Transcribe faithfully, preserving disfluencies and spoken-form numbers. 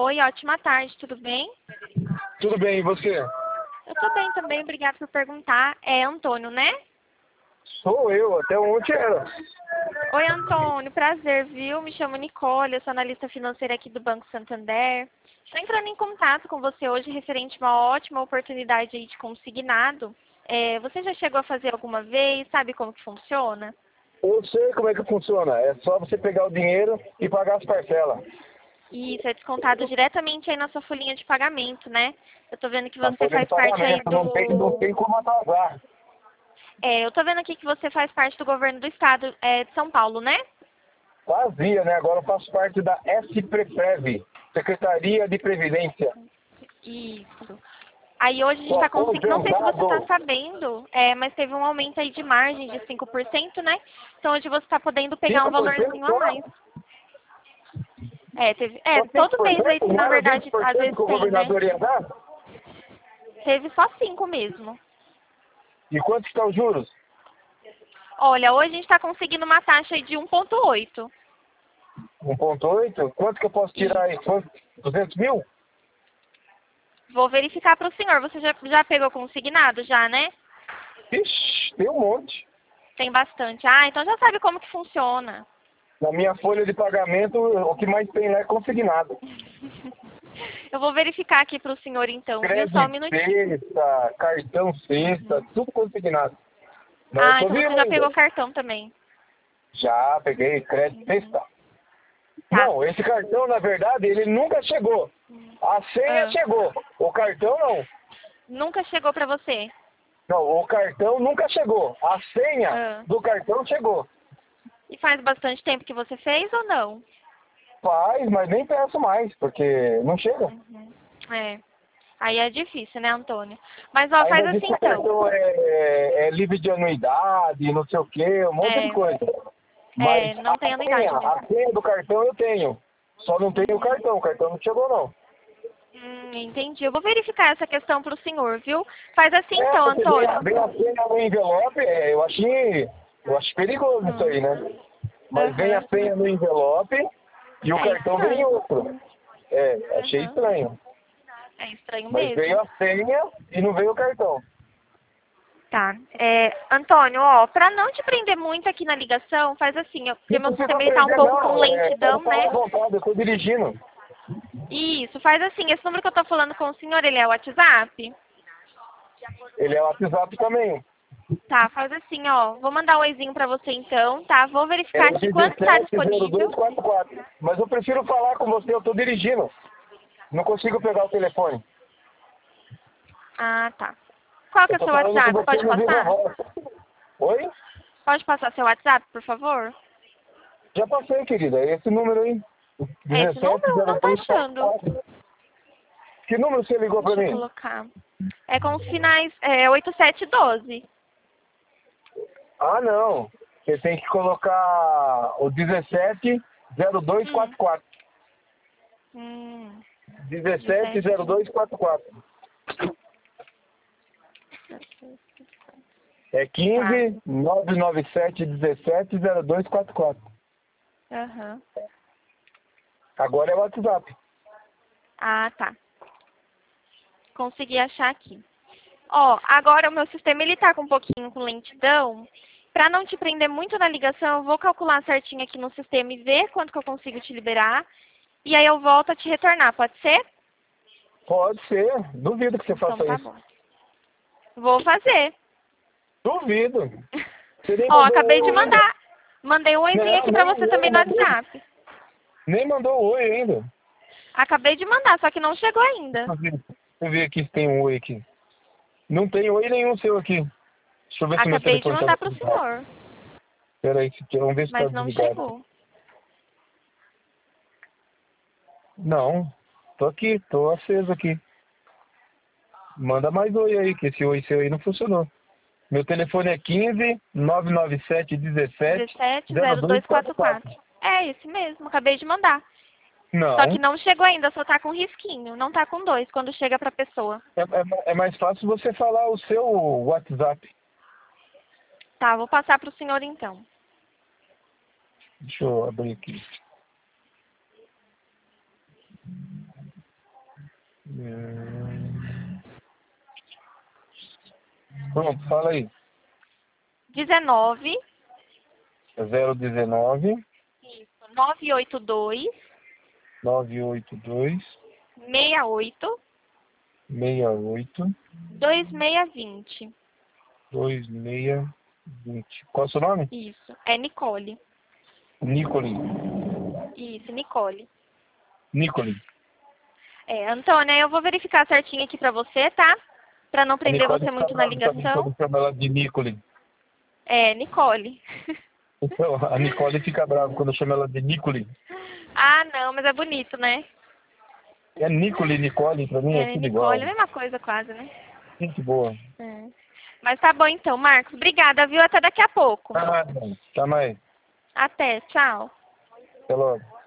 Oi, ótima tarde, tudo bem? Tudo bem, e você? Eu tô bem também, obrigada por perguntar. É Antônio, né? Sou eu, até ontem era. Oi, Antônio, prazer, viu? Me chamo Nicole, eu sou analista financeira aqui do Banco Santander. Estou entrando em contato com você hoje referente a uma ótima oportunidade aí de consignado. É, você já chegou a fazer alguma vez? Sabe como que funciona? Eu sei como é que funciona. É só você pegar o dinheiro e pagar as parcelas. Isso, é descontado diretamente aí na sua folhinha de pagamento, né? Eu tô vendo que Na você folha de faz parte aí pagamento, não tem, não do... tem como atrasar. É, eu tô vendo aqui que você faz parte do governo do estado é, de São Paulo, né? Fazia, né? Agora eu faço parte da S-Preprev, Secretaria de Previdência. Isso. Aí hoje a gente Sou está conseguindo, não sei se você está aposentado. sabendo, é, mas teve um aumento aí de margem de cinco por cento, né? Então hoje você está podendo pegar um cinco por cento valorzinho a só? mais. É, teve, é, Só todo mês aí, cinco por cento? na Não era vinte verdade, por às cento que vezes o tem, né? governador ia dar? Teve só cinco mesmo. E quanto estão os juros? Olha, hoje a gente está conseguindo uma taxa aí de um vírgula oito. um vírgula oito? Quanto que eu posso tirar aí? Quanto? duzentos mil? Vou verificar para o senhor. Você já, já pegou consignado já, né? Ixi, tem um monte. Tem bastante. Ah, então já sabe como que funciona. Na minha folha de pagamento, o que mais tem lá é consignado. Eu vou verificar aqui para o senhor então, viu? Só um Crédito minutinho. sexta, cartão sexta, tudo consignado. Mas eu Ah, tô então você vivo já ainda. pegou cartão também. Já peguei crédito sexta. Tá. Não, esse cartão, na verdade, ele nunca chegou. A senha Ah, chegou. O cartão não. nunca chegou para você? Não, o cartão nunca chegou. A senha Ah. do cartão chegou. E faz bastante tempo que você fez ou não? Faz, mas nem peço mais, porque não chega. Uhum. É. Aí é difícil, né, Antônio? Mas, ó, faz Ainda diz assim que o então. cartão é, é, é livre de anuidade, não sei o quê, um monte de É, coisa. Mas é, não a tem anuidade senha, a mesmo. senha do cartão eu tenho. Só não tenho o Uhum. cartão, o cartão não chegou não. Hum, entendi. Eu vou verificar essa questão para o senhor, viu? Faz assim É, então, porque vem a, Antônio. vem a senha no envelope, é, eu achei, eu acho perigoso isso Hum. aí, né? Mas vem a Aham. senha no envelope e o É cartão vem em estranho. outro. É, achei Aham. estranho. É estranho Mas mesmo. veio a senha e não veio o cartão. Tá. É, Antônio, ó, pra não te prender muito aqui na ligação, faz assim, ó, porque Não meu precisa sistema ele tá um aprender pouco com não, é, lentidão, pode falar né? à vontade, eu tô dirigindo. Isso, faz assim, esse número que eu tô falando com o senhor, ele é o WhatsApp? Ele é o WhatsApp também. Tá, faz assim, ó, vou mandar um oizinho pra você então, tá? Vou É verificar o aqui quando tá dezessete zero dois disponível. quarenta e quatro. Mas eu prefiro falar com você, eu tô dirigindo. Não consigo pegar o telefone. Ah, tá. Qual que Eu é o tô seu falando com WhatsApp? você Pode no Viva passar? Voz. Oi? Pode passar seu WhatsApp, por favor? Já passei, querida. É esse número aí. É esse número? Não tá achando. um sete zero dois quatro quatro. Que número você ligou pra Deixa eu mim? colocar. É com os finais, é oito sete um dois. Ah, não. Você tem que colocar o dezessete zero dois Hum. quatro quatro. Hum. dezessete zero dezessete. dois quatro quatro. É Tá. quinze nove nove sete dezessete zero dois quatro quatro. Aham. Agora é o WhatsApp. Ah, tá. Consegui achar aqui. Ó, agora o meu sistema ele tá com um pouquinho com lentidão. Pra não te prender muito na ligação, eu vou calcular certinho aqui no sistema e ver quanto que eu consigo te liberar. E aí eu volto a te retornar, pode ser? Pode ser. Duvido que você Então faça tá isso. bom. Vou fazer. Duvido. Você nem Ó, mandou acabei de oi ainda. mandar. Mandei um oizinho Não, aqui pra nem, você nem também no mandou. WhatsApp. Nem mandou oi ainda. Acabei de mandar, só que não chegou ainda. Deixa eu ver, deixa eu ver aqui se tem um oi aqui. Não tem oi nenhum seu aqui. Deixa eu ver se meu Acabei de telefone está mandar pro desligado. senhor, Espera aí, vamos ver se está mas não desligado. chegou. Não, tô aqui, tô aceso aqui. Manda mais oi aí, que esse oi seu aí não funcionou. Meu telefone é quinze nove nove sete dezessete zero dois quatro quatro. um sete zero dois quatro quatro. É esse mesmo, acabei de mandar. Só que Não, não chegou ainda, só tá com risquinho. Não tá com dois quando chega pra pessoa. é, é, é mais fácil você falar o seu WhatsApp. Tá, vou passar pro senhor então. Deixa eu abrir aqui. Hum. Pronto, fala aí. dezenove. zero dezenove. Isso. nove oito dois. nove oito dois. seis oito. seis oito. dois seis vinte. dois seis vinte. Qual é o seu nome? Isso. É Nicole. Nicole. Isso, Nicole. Nicole. É, Antônia, eu vou verificar certinho aqui pra você, tá? Pra não A prender Nicole você fica muito na brava também ligação. quando chama ela de Nicole. É, Nicole. Então, a Nicole fica brava quando chama ela de Nicole. Ah, não, mas é bonito, né? É Nicole, Nicole, pra mim é É, tudo Nicole, igual. a mesma coisa quase, né? Gente boa. É. Mas tá bom então, Marcos. Obrigada, viu? Até daqui a pouco. Tá mais, mano. Tá mais. Até, tchau. Até logo.